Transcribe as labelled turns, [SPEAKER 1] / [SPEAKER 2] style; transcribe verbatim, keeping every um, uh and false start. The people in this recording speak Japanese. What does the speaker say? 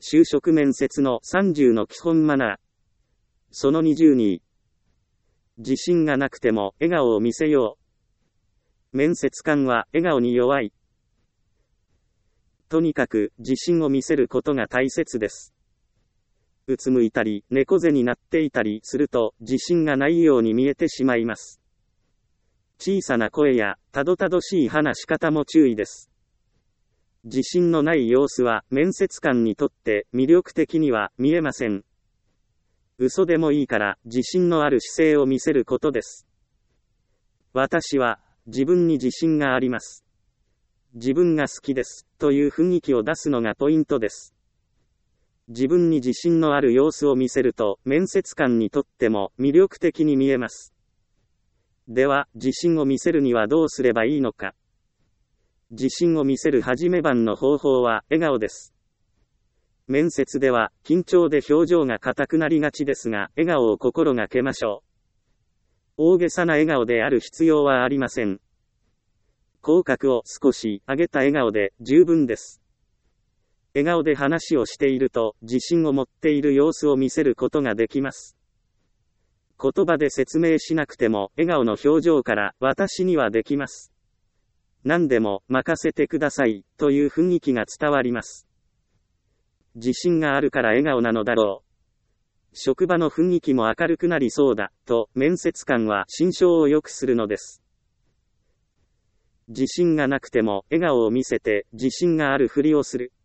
[SPEAKER 1] 就職面接のさんじゅうの基本マナー。そのにじゅうに。自信がなくても笑顔を見せよう。面接官は笑顔に弱い。とにかく自信を見せることが大切です。うつむいたり猫背になっていたりすると自信がないように見えてしまいます。小さな声やたどたどしい話し方も注意です。自信のない様子は面接官にとって魅力的には見えません。嘘でもいいから自信のある姿勢を見せることです。私は自分に自信があります。自分が好きですという雰囲気を出すのがポイントです。自分に自信のある様子を見せると面接官にとっても魅力的に見えます。では、自信を見せるにはどうすればいいのか。自信を見せる始め番の方法は笑顔です。面接では緊張で表情が硬くなりがちですが、笑顔を心がけましょう。大げさな笑顔である必要はありません。口角を少し上げた笑顔で十分です。笑顔で話をしていると自信を持っている様子を見せることができます。言葉で説明しなくても笑顔の表情から私にはできます。何でも任せてくださいという雰囲気が伝わります。自信があるから笑顔なのだろう。職場の雰囲気も明るくなりそうだと面接官は心象を良くするのです。自信がなくても笑顔を見せて自信があるふりをする。